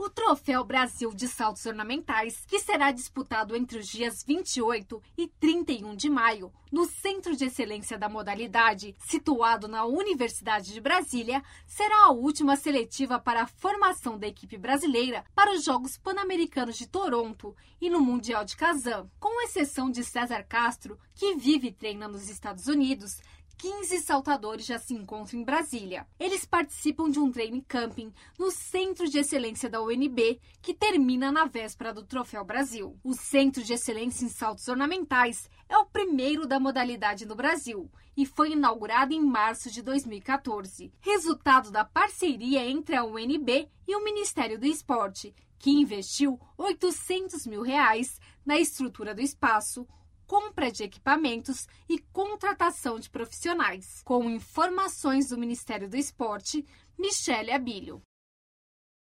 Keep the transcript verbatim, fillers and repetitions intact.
o Troféu Brasil de Saltos Ornamentais, que será disputado entre os dias vinte e oito e trinta e um de maio, no Centro de Excelência da Modalidade, situado na Universidade de Brasília, será a última seletiva para a formação da equipe brasileira para os Jogos Pan-Americanos de Toronto e no Mundial de Kazan. Com exceção de César Castro, que vive e treina nos Estados Unidos, quinze saltadores já se encontram em Brasília. Eles participam de um training camping no Centro de Excelência da U N B, que termina na véspera do Troféu Brasil. O Centro de Excelência em Saltos Ornamentais é o primeiro da modalidade no Brasil e foi inaugurado em março de dois mil e quatorze, resultado da parceria entre a U N B e o Ministério do Esporte, que investiu oitocentos mil reais na estrutura do espaço, compra de equipamentos e contratação de profissionais. Com informações do Ministério do Esporte, Michele Abílio.